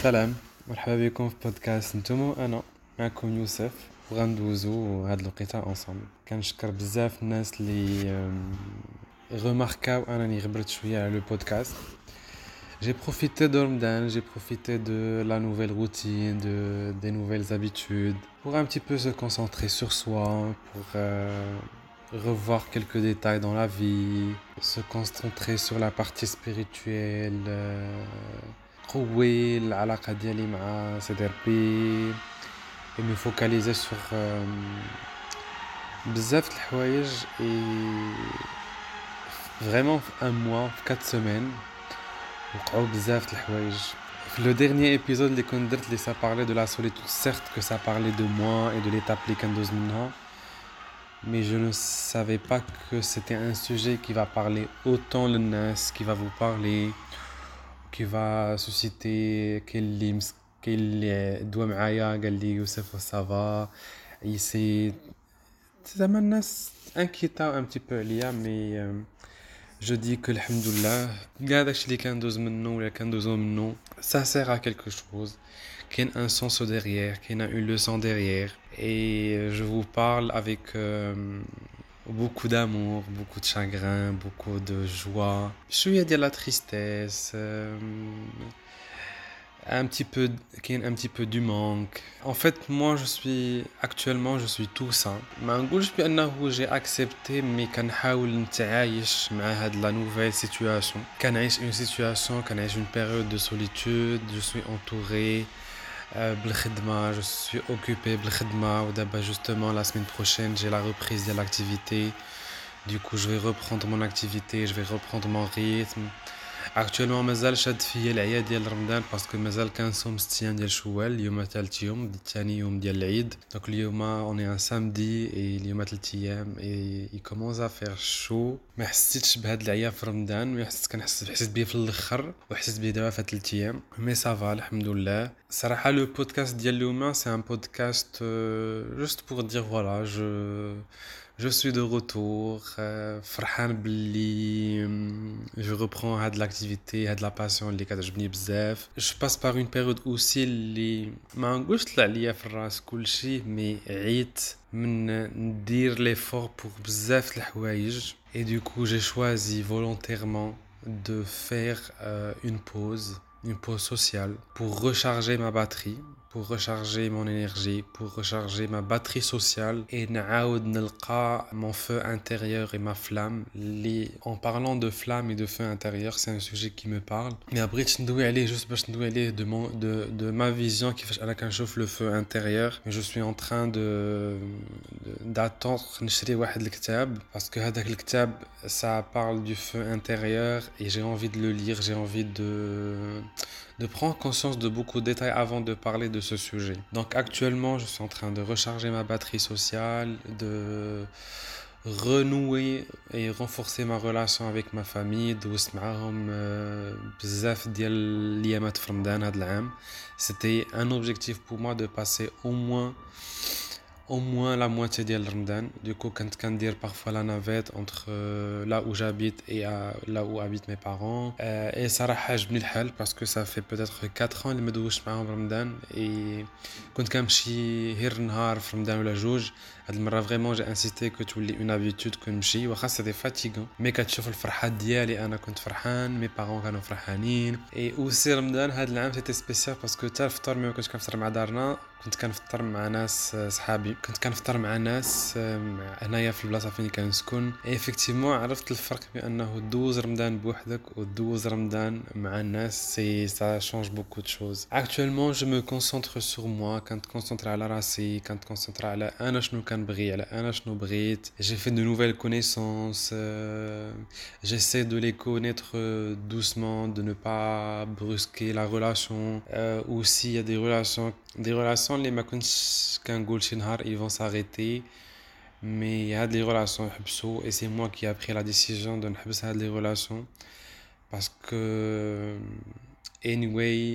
سلام. مرحبا بكم في بودكاست نتوما وانا معكم يوسف، وغندوزو هاد الوقيته انصامبل. كنشكر بزاف الناس اللي غماركاو انني غبرت شويه على لو بودكاست. J'ai profité de Ramadan, j'ai profité de la nouvelle routine, des nouvelles habitudes, pour un petit peu se concentrer sur soi, pour revoir quelques détails dans la vie, se concentrer sur la partie spirituelle, قوي العلاقة ديالي مع سيدي ربي et me focaliser sur بزاف د الحوايج et vraiment في un mois في 4 semaines وقعوا بزاف د الحوايج. في le dernier épisode اللي كنت درت اللي ça parlait de la solitude, certes que ça parlait de moi et de l'étape اللي كندوز منها, mais je ne savais pas que c'était un sujet qui va parler autant للناس, qui va vous parler, qui va susciter كاين اللي دوا معايا قال لي يوسف ça va, et c'est زعما الناس انكيتا un petit peu عليا, mais je dis que alhamdoulilah كاع داكشي اللي كندوز منه ولا كندوزو منه ça sert à quelque chose, كاين un sens derrière, كاين une leçon derrière, et je vous parle avec beaucoup d'amour, beaucoup de chagrin, beaucoup de joie, شوية ديال la tristesse, un petit peu un petit peu du manque. En fait, moi je suis tout ça. ما نقولش بانه j'ai accepté, mais كنحاول نتعايش مع هاد la nouvelle situation. كنعيش une situation, كنعيش une période de solitude, je suis entouré بالخدمة, je suis occupé بالخدمة, ودابا justement la semaine prochaine j'ai la reprise de l'activité. Du coup, je vais reprendre mon activité, je vais reprendre mon rythme. Actuellement مازال شاد فيا العيا ديال رمضان باسكو مازال كنصوم 6 ايام ديال شوال. اليوم ثالث يوم, ثاني يوم ديال العيد. دونك اليوم اوني ان سامدي اي اليوم 3 ايام اي كومونس ا فير شو. ما حسيتش بهاد العيا في رمضان, ما حسيت بيه في الاخر, وحسيت بيه دابا في 3 ايام, مي صافا الحمد لله. صراحه لو بودكاست ديال اليوم سي ان بودكاست جوست بور دير فوالا je suis de retour, فرحان باللي je reprends هاد l'activité, هاد la passion اللي كتعجبني بزاف. Je passe par une période aussi اللي ما نقولش طلع ليا في الراس كلشي, مي عيت من ندير l'effort pour بزاف د الحوايج. Et du coup, j'ai choisi volontairement de faire une pause sociale pour recharger ma batterie, pour recharger mon énergie, pour recharger ma batterie sociale et نعاود نلقى mon feu intérieur et ma flamme. En parlant de flamme et de feu intérieur, c'est un sujet qui me parle. Mais après, ندوي عليه juste باش ندوي عليه de ma vision كيفاش انا كنشوف le feu intérieur. Je suis en train d'attendre نشري واحد الكتاب parce que هذاك الكتاب ça parle du feu intérieur et j'ai envie de le lire, j'ai envie de prendre conscience de beaucoup de détails avant de parler de ce sujet. Donc actuellement, je suis en train de recharger ma batterie sociale, de renouer et renforcer ma relation avec ma famille, دوزت معاهم بزاف ديال الايامات في رمضان هذا العام. C'était un objectif pour moi de passer au moins la moitié de Ramadan. Du coup, quand je dire parfois la navette entre là où j'habite et là où habitent mes parents. Et ça عجبني الحال parce que ça fait peut-être 4 ans اللي ما دوزتش معاهم رمضان, et كنت كنمشي غير نهار في رمضان ولا جوج. هاد المره فريمون جي انسيستي كو تولي اون هابيتود كنمشي, واخا سيتي فاتيغون, مي كتشوف الفرحه ديالي انا كنت فرحان, مي بارون كانوا فرحانين. اي اوسي رمضان هاد العام سيتي سبيسيال باسكو تا الفطور ما كنتش كنفطر مع دارنا, كنت كنفطر مع ناس صحابي, كنت كنفطر مع ناس هنايا في البلاصه فين كنسكن. اي افكتيفمون عرفت الفرق بانه دوز رمضان بوحدك ودوز رمضان مع الناس, سي ça change beaucoup de choses. Actuellement, je me concentre sur moi, كنت كونسونطر على راسي, كنت كونسونطر على انا شنو كنبغي, على انا شنو بغيت. J'ai fait de nouvelles connaissances, j'essaie de les connaître doucement, de ne pas brusquer la relation. Aussi il y a des relations اللي ما كنتش كنقول شي نهار ils vont s'arrêter, mais هاد les relations يحبسوا, et c'est moi qui ai pris la décision de نحبس هاد les relations parce que anyway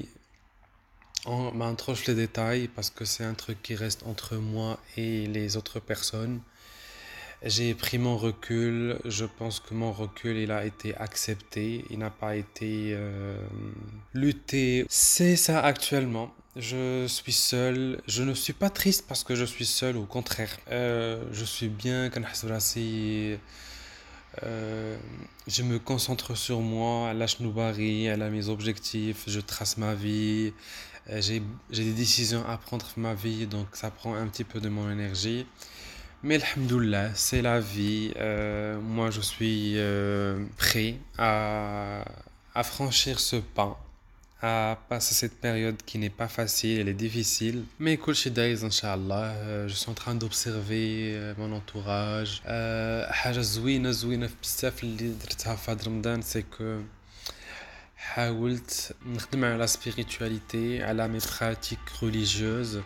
on m'introche les détails parce que c'est un truc qui reste entre moi et les autres personnes. J'ai pris mon recul. Je pense que mon recul, il a été accepté. Il n'a pas été lutté. C'est ça actuellement. Je suis seul. Je ne suis pas triste parce que je suis seul. Au contraire, je suis bien. Euh, je me concentre sur moi. À Noubari, à mes objectifs. Je trace ma vie. J'ai des décisions à prendre dans ma vie, donc ça prend un petit peu de mon énergie. Mais alhamdoulilah, c'est la vie. Moi, je suis prêt à franchir ce pas, à passer cette période qui n'est pas facile, elle est difficile. Mais كل شيء دايز إن شاء الله. Je suis en train d'observer mon entourage. حاجة زوينة في بزاف اللي درتها في هاد رمضان c'est que حاولت نخدم على la spiritualité, على mes pratiques religieuses.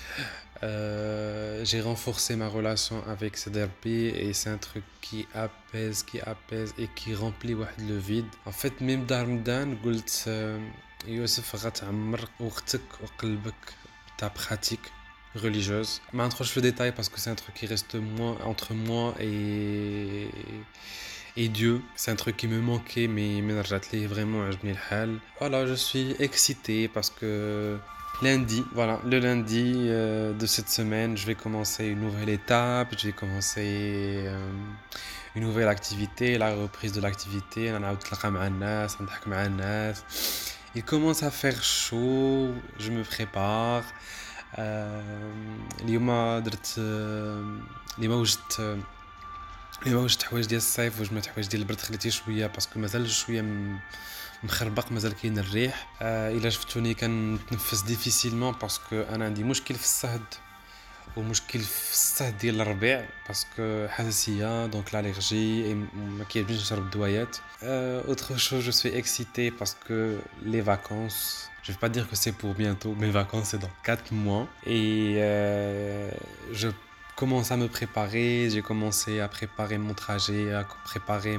J'ai renforcé ma relation avec CDRP et c'est un truc qui apaise et qui remplit واحد le vide. En fait, même dans Ramadan, قلت يوسف غتعمر وقتك وقلبك ta pratique religieuse. ما ندخلش في le détail parce que c'est un truc qui reste entre moi et Dieu. C'est un truc qui me manquait mais رجعت ليه vraiment عجبني الحال. Voilà, je suis excité parce que le lundi de cette semaine, je vais commencer une nouvelle étape, je vais commencer une nouvelle activité, la reprise de l'activité. Il commence à faire chaud, je me prépare. اليوم درت اليوم وجدت حوايج ديال الصيف وجمعت حوايج ديال البرد خليتيه شويه باسكو مازال شويه مخربق مازال كاين الريح الا شفتوني كنتنفس ديفيسيلمون باسكو انا عندي مشكل في الصهد ومشكل في الصهد ديال الربيع باسكو حساسيه دونك l'allergie ما كيعجبنيش نشرب دوايات autre chose je suis excité parce que les vacances je vais pas dire que c'est pour bientôt mes vacances c'est dans 4 mois et je commence à me préparer, j'ai commencé à préparer mon trajet, à préparer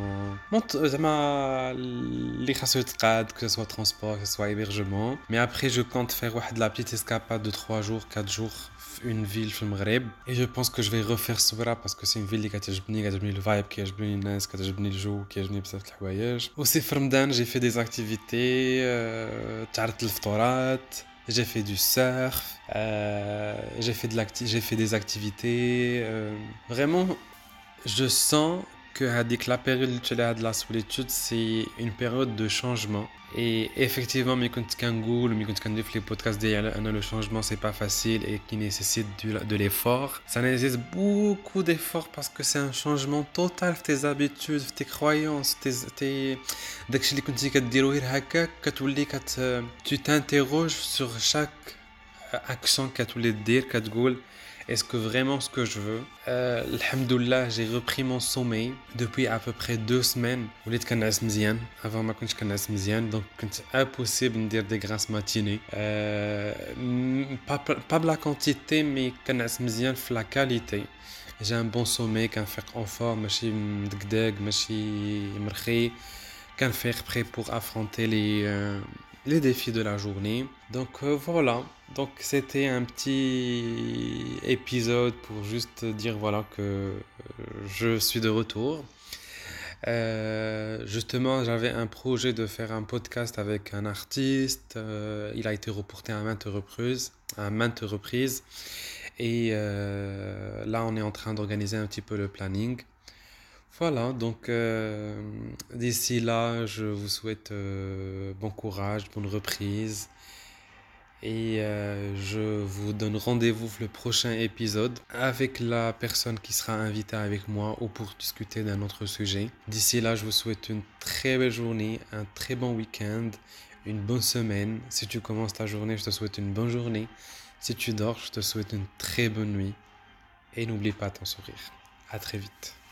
les خاصو que ce soit transport, que ce soit hébergement. Mais après, je compte faire la petite escapade de 3 jours, 4 jours, une ville في المغرب. Et je pense que je vais refaire Soura parce que c'est une ville qui كتعجبني الفايب كيعجبني الناس كتعجبني الجو كيعجبني بزاف د الحوايج. Aussi في رمضان j'ai fait des activités تعرضت للفطورات. J'ai fait du surf, j'ai fait des activités. Vraiment, je sens que la période de la solitude, c'est une période de changement. Et effectivement, mais quand les podcasts le changement, c'est pas facile et qui nécessite de l'effort. Ça nécessite beaucoup d'efforts parce que c'est un changement total de tes habitudes, de tes croyances, داكشي اللي كنتي كديرو غير هكاك كتولي tu t'interroges sur chaque action كتولي دير كتقول est-ce que vraiment ce que je veux alhamdoulilah j'ai repris mon sommeil depuis à peu près 2 semaines وليت كنعس مزيان avant ما كنتش كنعس مزيان donc كنت impossible ندير des grasses matinées pas de la quantité mais كنعس مزيان في la qualité. J'ai un bon sommeil كنفيق en forme ماشي مدقدق ماشي مرخي كنفيق prêt pour affronter les défis de la journée. Donc voilà, donc c'était un petit épisode pour juste dire voilà que je suis de retour. Justement, j'avais un projet de faire un podcast avec un artiste. Il a été reporté à maintes reprises. Et là, on est en train d'organiser un petit peu le planning. Voilà, donc d'ici là, je vous souhaite bon courage, bonne reprise. Et je vous donne rendez-vous pour le prochain épisode avec la personne qui sera invitée avec moi ou pour discuter d'un autre sujet. D'ici là, je vous souhaite une très belle journée, un très bon week-end, une bonne semaine. Si tu commences ta journée, je te souhaite une bonne journée. Si tu dors, je te souhaite une très bonne nuit. Et n'oublie pas ton sourire. À très vite.